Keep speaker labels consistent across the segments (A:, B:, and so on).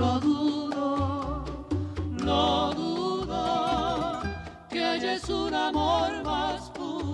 A: no dudo que ella es un amor más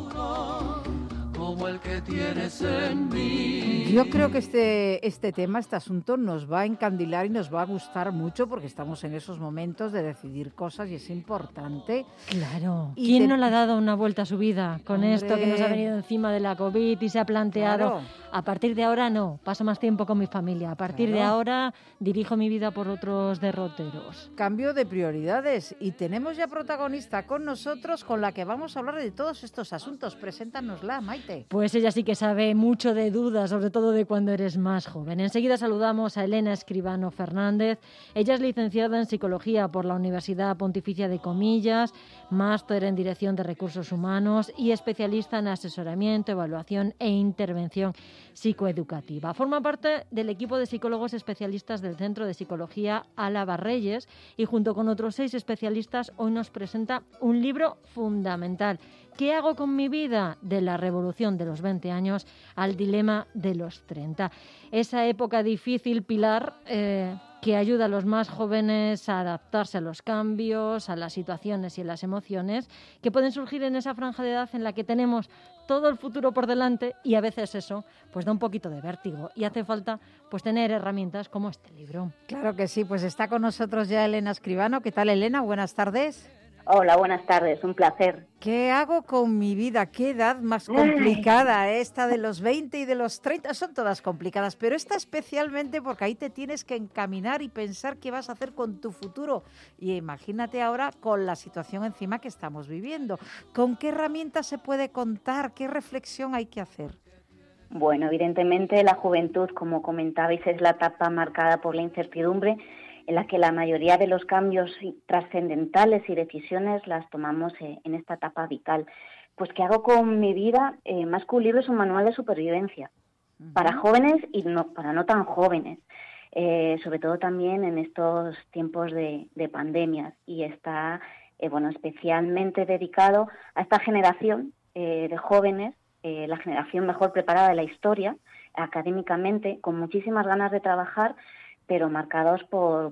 A: puro como el que tienes en mí.
B: Yo creo que este tema, este asunto nos va a encandilar y nos va a gustar mucho porque estamos en esos momentos de decidir cosas y es importante.
C: Claro. ¿Quién no le ha dado una vuelta a su vida con esto que nos ha venido encima de la COVID y se ha planteado, a partir de ahora no, paso más tiempo con mi familia, a partir de ahora dirijo mi vida por otros derroteros?
B: Cambio de prioridades y tenemos ya protagonista con nosotros con la que vamos a hablar de todos estos asuntos. Preséntanosla, Maite.
C: Pues ella sí que sabe mucho de dudas, sobre todo de cuando eres más joven. Enseguida saludamos a Elena Escribano Fernández. Ella es licenciada en Psicología por la Universidad Pontificia de Comillas, máster en Dirección de Recursos Humanos y especialista en asesoramiento, evaluación e intervención psicoeducativa. Forma parte del equipo de psicólogos especialistas del Centro de Psicología Álava Reyes y junto con otros 6 especialistas hoy nos presenta un libro fundamental. ¿Qué hago con mi vida? De la revolución de los 20 años al dilema de los 30. Esa época difícil, Pilar, que ayuda a los más jóvenes a adaptarse a los cambios, a las situaciones y a las emociones que pueden surgir en esa franja de edad en la que tenemos todo el futuro por delante y a veces eso pues da un poquito de vértigo y hace falta pues tener herramientas como este libro.
B: Claro que sí, pues está con nosotros ya Elena Escribano. ¿Qué tal, Elena? Buenas tardes.
D: Hola, buenas tardes, un placer.
B: ¿Qué hago con mi vida? ¿Qué edad más complicada? Esta de los 20 y de los 30 son todas complicadas, pero esta especialmente porque ahí te tienes que encaminar y pensar qué vas a hacer con tu futuro. Y imagínate ahora con la situación encima que estamos viviendo. ¿Con qué herramientas se puede contar? ¿Qué reflexión hay que hacer?
D: Bueno, evidentemente la juventud, como comentabais, es la etapa marcada por la incertidumbre, en la que la mayoría de los cambios trascendentales y decisiones las tomamos en esta etapa vital. Pues, ¿qué hago con mi vida? Más que un libro, es un manual de supervivencia, para jóvenes y para no tan jóvenes, sobre todo también en estos tiempos de pandemias, y está especialmente dedicado a esta generación de jóvenes, la generación mejor preparada de la historia, académicamente, con muchísimas ganas de trabajar, pero marcados por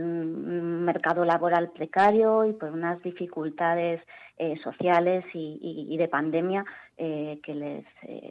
D: un mercado laboral precario y por unas dificultades sociales y de pandemia que les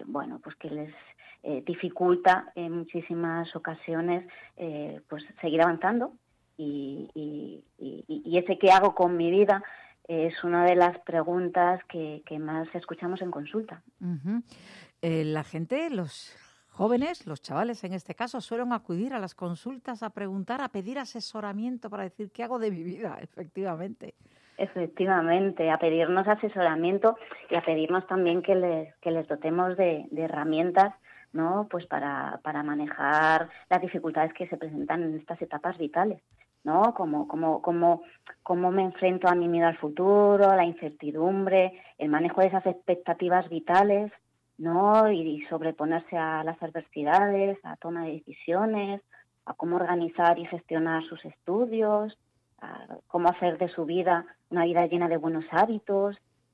D: dificulta en muchísimas ocasiones seguir avanzando y ese ¿qué hago con mi vida? Es una de las preguntas que más escuchamos en consulta.
B: Uh-huh. La gente, los jóvenes, los chavales en este caso, suelen acudir a las consultas a preguntar, a pedir asesoramiento para decir qué hago de mi vida, efectivamente.
D: Efectivamente, a pedirnos asesoramiento y a pedirnos también que les dotemos de herramientas, ¿no? Pues para manejar las dificultades que se presentan en estas etapas vitales, ¿no? Cómo me enfrento a mi miedo al futuro, a la incertidumbre, el manejo de esas expectativas vitales, ¿no? Y sobreponerse a las adversidades, a toma de decisiones, a cómo organizar y gestionar sus estudios, a cómo hacer de su vida una vida llena de buenos hábitos,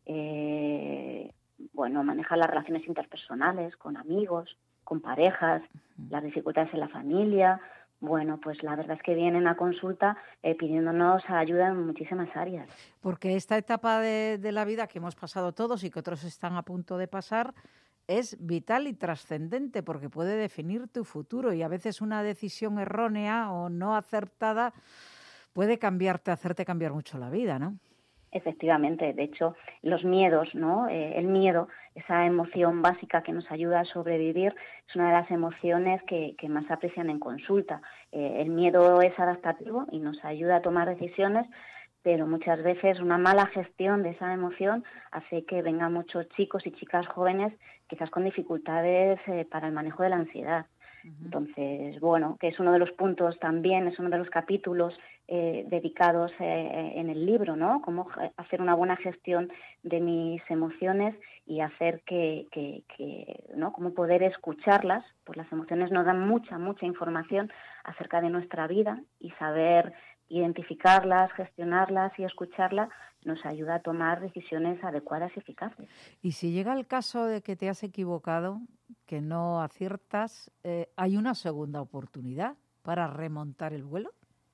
D: manejar las relaciones interpersonales con amigos, con parejas, las dificultades en la familia. Bueno, pues la verdad es que vienen a consulta pidiéndonos ayuda en muchísimas áreas.
B: Porque esta etapa de la vida que hemos pasado todos y que otros están a punto de pasar es vital y trascendente porque puede definir tu futuro y a veces una decisión errónea o no acertada puede hacerte cambiar mucho la vida, ¿no?
D: Efectivamente, de hecho, los miedos, ¿no? El miedo, esa emoción básica que nos ayuda a sobrevivir, es una de las emociones que más se aprecian en consulta. El miedo es adaptativo y nos ayuda a tomar decisiones, pero muchas veces una mala gestión de esa emoción hace que vengan muchos chicos y chicas jóvenes quizás con dificultades para el manejo de la ansiedad. Entonces, que es uno de los puntos también, es uno de los capítulos dedicados en el libro, ¿no? Cómo hacer una buena gestión de mis emociones y hacer ¿no? Cómo poder escucharlas, pues las emociones nos dan mucha información acerca de nuestra vida y saber identificarlas, gestionarlas y escucharlas nos ayuda a tomar decisiones adecuadas y eficaces.
B: Y si llega el caso de que te has equivocado, que no aciertas, ¿hay una segunda oportunidad para remontar el vuelo?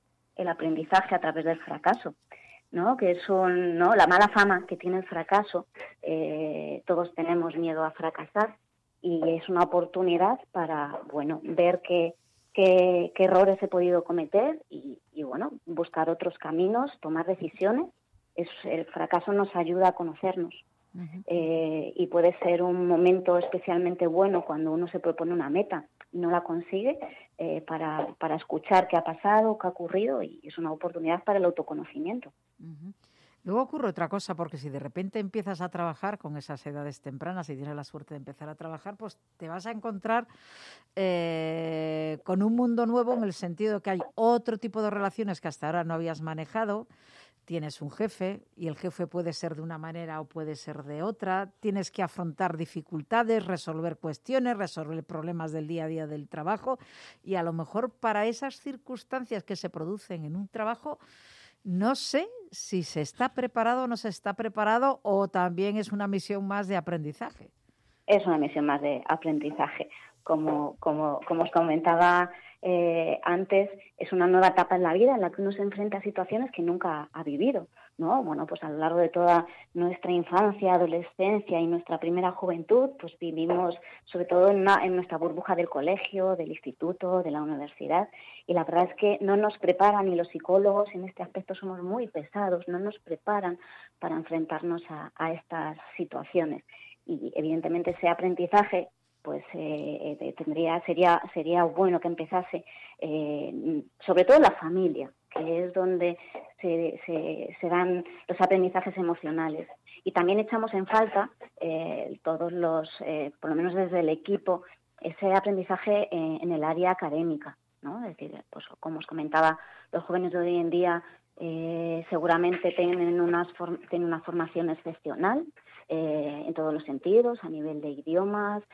D: el aprendizaje a través del fracaso, ¿no? Que es la mala fama que tiene el fracaso. Todos tenemos miedo a fracasar y es una oportunidad para, ver qué errores he podido cometer y buscar otros caminos, tomar decisiones. El fracaso nos ayuda a conocernos. Uh-huh. Y puede ser un momento especialmente bueno cuando uno se propone una meta y no la consigue, para escuchar qué ha pasado, qué ha ocurrido, y es una oportunidad para el autoconocimiento.
B: Uh-huh. Luego ocurre otra cosa, porque si de repente empiezas a trabajar con esas edades tempranas y tienes la suerte de empezar a trabajar, pues te vas a encontrar con un mundo nuevo, en el sentido que hay otro tipo de relaciones que hasta ahora no habías manejado. Tienes un jefe y el jefe puede ser de una manera o puede ser de otra. Tienes que afrontar dificultades, resolver cuestiones, resolver problemas del día a día del trabajo, y a lo mejor para esas circunstancias que se producen en un trabajo, no sé si se está preparado o no se está preparado, o también es una misión más de aprendizaje.
D: Es una misión más de aprendizaje. Como os comentaba antes, es una nueva etapa en la vida en la que uno se enfrenta a situaciones que nunca ha vivido, ¿no? Bueno, pues a lo largo de toda nuestra infancia, adolescencia y nuestra primera juventud, pues vivimos sobre todo en nuestra burbuja del colegio, del instituto, de la universidad, y la verdad es que no nos preparan, y los psicólogos en este aspecto somos muy pesados, no nos preparan para enfrentarnos a estas situaciones. Y evidentemente ese aprendizaje pues sería bueno que empezase sobre todo en la familia, que es donde se dan los aprendizajes emocionales. Y también echamos en falta todos los, por lo menos desde el equipo, ese aprendizaje en el área académica, ¿no? Es decir, pues como os comentaba, los jóvenes de hoy en día seguramente tienen una formación excepcional, en todos los sentidos, a nivel de idiomas.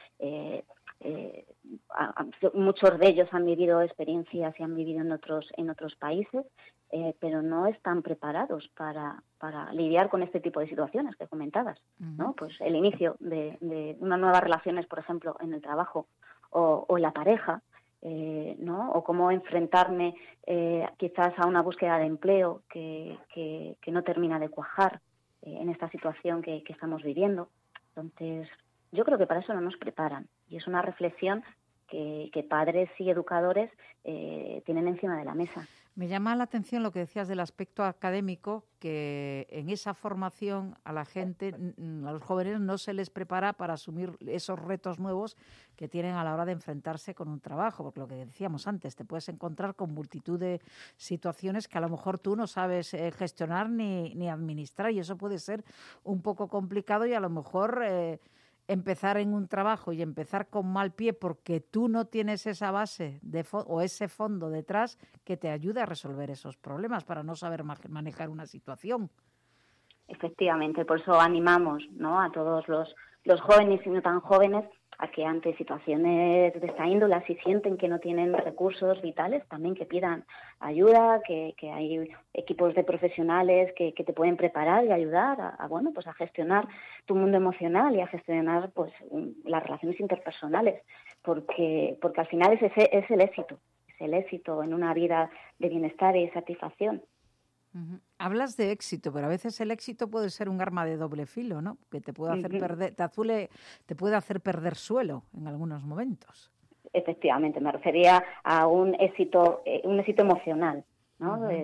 D: Muchos de ellos han vivido experiencias y han vivido en otros países, pero no están preparados para lidiar con este tipo de situaciones que comentabas, ¿no? Pues el inicio de unas nuevas relaciones, por ejemplo, en el trabajo o en la pareja, ¿no? O cómo enfrentarme quizás a una búsqueda de empleo que no termina de cuajar en esta situación que estamos viviendo. Entonces, yo creo que para eso no nos preparan, y es una reflexión que padres y educadores tienen encima de la mesa.
B: Me llama la atención lo que decías del aspecto académico, que en esa formación a la gente, a los jóvenes, no se les prepara para asumir esos retos nuevos que tienen a la hora de enfrentarse con un trabajo, porque lo que decíamos antes, te puedes encontrar con multitud de situaciones que a lo mejor tú no sabes gestionar ni administrar, y eso puede ser un poco complicado, y a lo mejor empezar en un trabajo y empezar con mal pie porque tú no tienes esa base o ese fondo detrás que te ayude a resolver esos problemas, para no saber manejar una situación.
D: Efectivamente, por eso animamos, ¿no?, a todos los jóvenes y no tan jóvenes a que ante situaciones de esta índole, si sienten que no tienen recursos vitales, también que pidan ayuda, que hay equipos de profesionales que te pueden preparar y ayudar a gestionar tu mundo emocional y a gestionar pues las relaciones interpersonales, porque al final es el éxito en una vida de bienestar y satisfacción.
B: Uh-huh. Hablas de éxito, pero a veces el éxito puede ser un arma de doble filo, ¿no? Que te puede hacer te puede hacer perder suelo en algunos momentos.
D: Efectivamente, me refería a un éxito emocional, ¿no?
B: Uh-huh.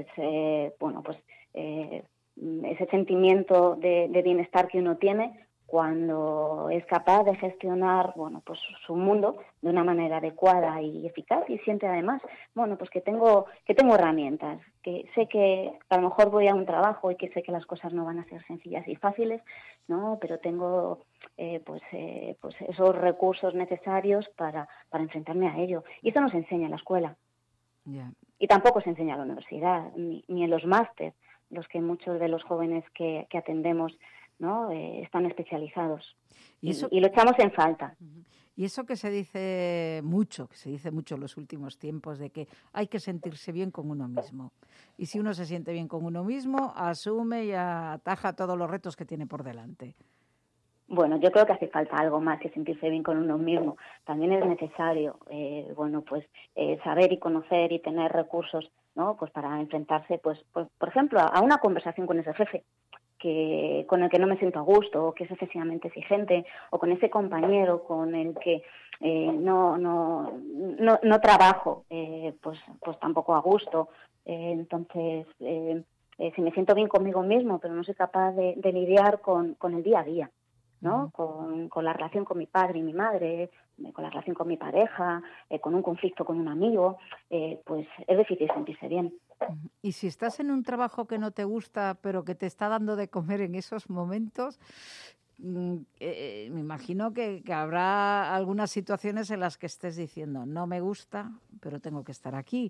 D: Ese sentimiento de bienestar que uno tiene cuando es capaz de gestionar, su mundo de una manera adecuada y eficaz, y siente además, que tengo herramientas, que sé que a lo mejor voy a un trabajo y que sé que las cosas no van a ser sencillas y fáciles, ¿no? Pero tengo esos recursos necesarios para enfrentarme a ello. Y eso no se enseña en la escuela.
B: Yeah.
D: Y tampoco se enseña en la universidad, ni en los másteres, los que muchos de los jóvenes que atendemos, ¿no? Están especializados, y lo echamos en falta.
B: Y eso que se dice mucho en los últimos tiempos, de que hay que sentirse bien con uno mismo, y si uno se siente bien con uno mismo, asume y ataja todos los retos que tiene por delante.
D: Bueno, yo creo que hace falta algo más que sentirse bien con uno mismo. También es necesario saber y conocer y tener recursos ¿no? Pues para enfrentarse, pues por ejemplo, a una conversación con ese jefe con el que no me siento a gusto, o que es excesivamente exigente, o con ese compañero con el que no trabajo, pues tampoco a gusto. Entonces, si me siento bien conmigo mismo, pero no soy capaz de lidiar con el día a día, ¿no? Con la relación con mi padre y mi madre, con la relación con mi pareja, con un conflicto con un amigo, pues es difícil sentirse bien.
B: Y si estás en un trabajo que no te gusta, pero que te está dando de comer en esos momentos, me imagino que habrá algunas situaciones en las que estés diciendo, no me gusta, pero tengo que estar aquí.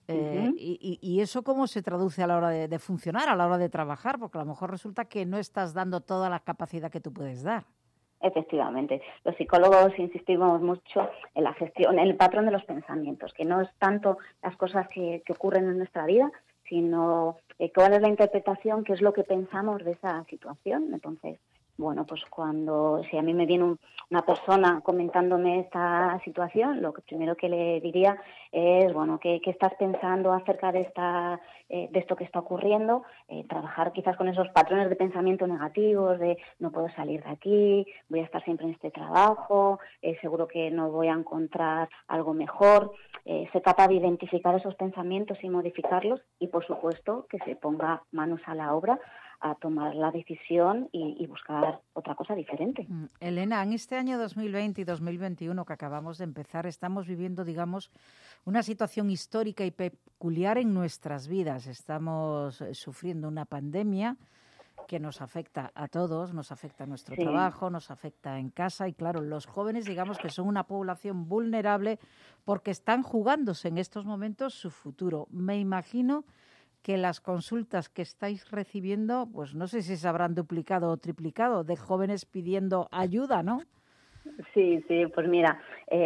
B: ¿Y eso cómo se traduce a la hora de funcionar, a la hora de trabajar? Porque a lo mejor resulta que no estás dando toda la capacidad que tú puedes dar.
D: Efectivamente. Los psicólogos insistimos mucho en la gestión, en el patrón de los pensamientos, que no es tanto las cosas que ocurren en nuestra vida, sino cuál es la interpretación, qué es lo que pensamos de esa situación. Entonces, bueno, pues si a mí me viene una persona comentándome esta situación, lo que primero que le diría es, bueno, ¿qué estás pensando acerca de esto que está ocurriendo? Trabajar quizás con esos patrones de pensamiento negativos, de no puedo salir de aquí, voy a estar siempre en este trabajo, seguro que no voy a encontrar algo mejor. Ser capaz de identificar esos pensamientos y modificarlos, y por supuesto que se ponga manos a la obra a tomar la decisión y buscar otra cosa diferente.
B: Elena, en este año 2020 y 2021 que acabamos de empezar, estamos viviendo, digamos, una situación histórica y peculiar en nuestras vidas. Estamos sufriendo una pandemia que nos afecta a todos, nos afecta a nuestro trabajo, nos afecta en casa, y claro, los jóvenes, digamos que son una población vulnerable porque están jugándose en estos momentos su futuro. Me imagino que las consultas que estáis recibiendo, pues no sé si se habrán duplicado o triplicado, de jóvenes pidiendo ayuda, ¿no?
D: Sí, pues mira,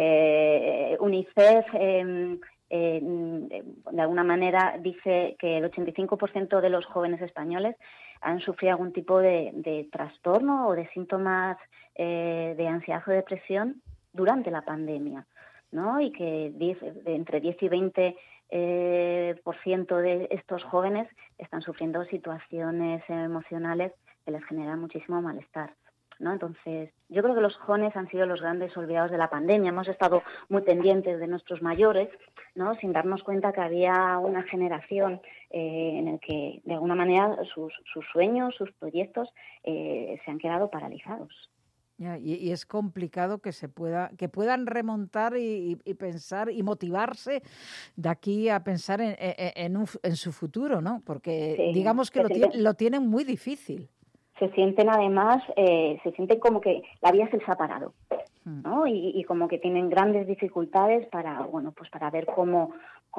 D: UNICEF de alguna manera dice que el 85% de los jóvenes españoles han sufrido algún tipo de trastorno o de síntomas de ansiedad o depresión durante la pandemia, ¿no? Y que entre 10 y 20% de estos jóvenes están sufriendo situaciones emocionales que les generan muchísimo malestar, ¿no? Entonces, yo creo que los jóvenes han sido los grandes olvidados de la pandemia. Hemos estado muy pendientes de nuestros mayores, ¿no? Sin darnos cuenta que había una generación en el que, de alguna manera, sus sueños, sus proyectos se han quedado paralizados.
B: Y es complicado que puedan remontar y pensar y motivarse de aquí a pensar en su futuro, ¿no? Porque digamos que lo tienen muy difícil.
D: Se sienten además, se sienten como que la vida se les ha parado, ¿no? Y como que tienen grandes dificultades para ver cómo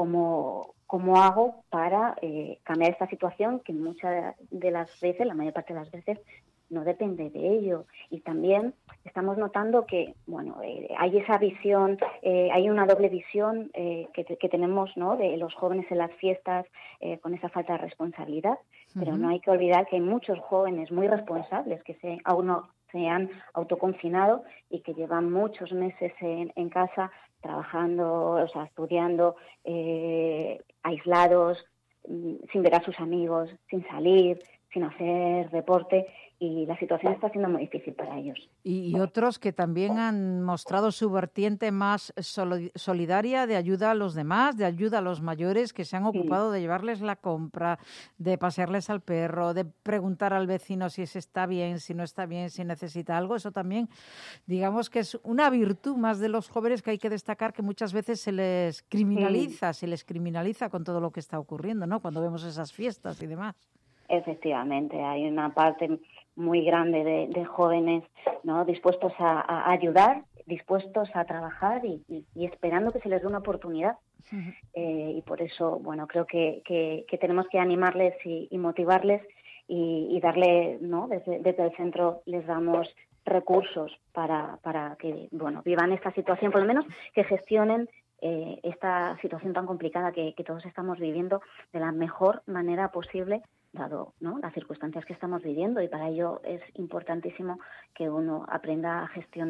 D: hago para cambiar esta situación, que muchas de las veces, la mayor parte de las veces, no depende de ello. Y también estamos notando que, hay esa visión, hay una doble visión que tenemos, ¿no?, de los jóvenes en las fiestas, con esa falta de responsabilidad, pero no hay que olvidar que hay muchos jóvenes muy responsables que aún no se han autoconfinado y que llevan muchos meses en casa trabajando, o sea, estudiando, aislados, sin ver a sus amigos, sin salir, sin hacer deporte, y la situación está siendo muy difícil para ellos.
B: Y otros que también han mostrado su vertiente más solidaria, de ayuda a los demás, de ayuda a los mayores, que se han ocupado de llevarles la compra, de pasearles al perro, de preguntar al vecino si está bien, si no está bien, si necesita algo. Eso también, digamos que es una virtud más de los jóvenes que hay que destacar, que muchas veces se les criminaliza con todo lo que está ocurriendo, ¿no?, cuando vemos esas fiestas y demás.
D: Efectivamente, hay una parte muy grande de jóvenes, ¿no?, dispuestos a ayudar, dispuestos a trabajar y esperando que se les dé una oportunidad. Y por eso, creo que tenemos que animarles y motivarles y darle, ¿no?, desde el centro les damos recursos para que, vivan esta situación, por lo menos que gestionen esta situación tan complicada que todos estamos viviendo de la mejor manera posible, dado, ¿no?, las circunstancias que estamos viviendo, y para ello es importantísimo que uno aprenda a gestionar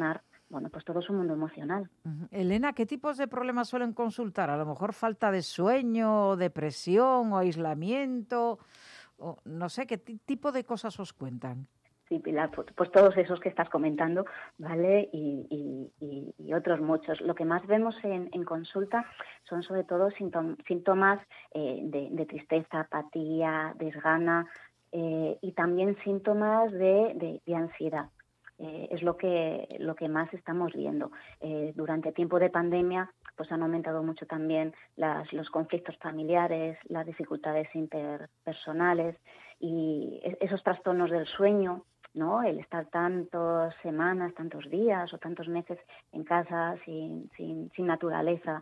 D: bueno, pues todo su mundo emocional.
B: Elena, ¿qué tipos de problemas suelen consultar? A lo mejor falta de sueño, o depresión o aislamiento, o no sé, ¿qué tipo de cosas os cuentan?
D: Sí, Pilar, pues todos esos que estás comentando, ¿vale? Y otros muchos. Lo que más vemos en consulta son sobre todo síntomas de tristeza, apatía, desgana y también síntomas de ansiedad. Es lo que más estamos viendo. Durante tiempo de pandemia pues han aumentado mucho también los conflictos familiares, las dificultades interpersonales y esos trastornos del sueño, ¿no? El estar tantas semanas, tantos días o tantos meses en casa sin naturaleza,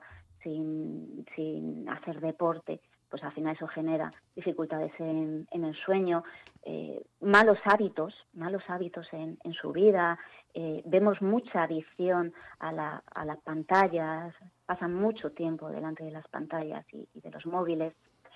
D: sin hacer deporte, pues al final eso genera dificultades en el sueño, malos hábitos en su vida, vemos mucha adicción a las pantallas, pasan mucho tiempo delante de las pantallas y de los móviles.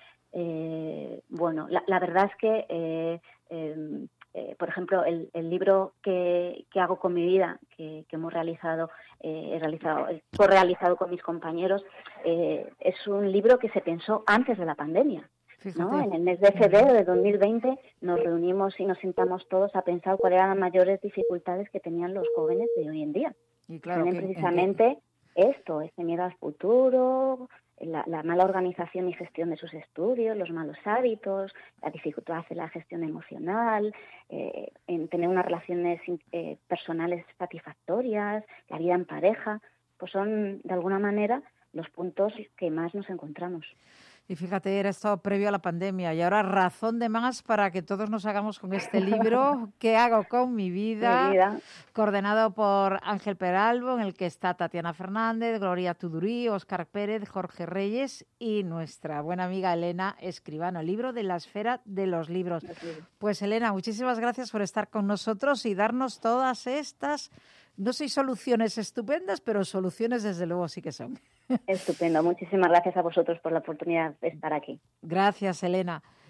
D: Bueno, la verdad es que por ejemplo, el libro que hago con mi vida, que hemos realizado, co-realizado con mis compañeros, es un libro que se pensó antes de la pandemia, ¿no? En el mes de febrero de 2020 nos reunimos y nos sentamos todos a pensar cuáles eran las mayores dificultades que tenían los jóvenes de hoy en día. Y claro, tienen precisamente esto, este miedo al futuro, la mala organización y gestión de sus estudios, los malos hábitos, la dificultad en la gestión emocional, en tener unas relaciones personales satisfactorias, la vida en pareja, pues son de alguna manera los puntos que más nos encontramos.
B: Y fíjate, era esto previo a la pandemia y ahora razón de más para que todos nos hagamos con este libro, ¿Qué hago con mi vida? Coordinado por Ángel Peralbo, en el que está Tatiana Fernández, Gloria Tudurí, Óscar Pérez, Jorge Reyes y nuestra buena amiga Elena Escribano, libro de la esfera de los libros. Pues Elena, muchísimas gracias por estar con nosotros y darnos todas estas, no sé, soluciones estupendas, pero soluciones desde luego sí que son.
D: Estupendo. Muchísimas gracias a vosotros por la oportunidad de estar aquí.
B: Gracias, Elena.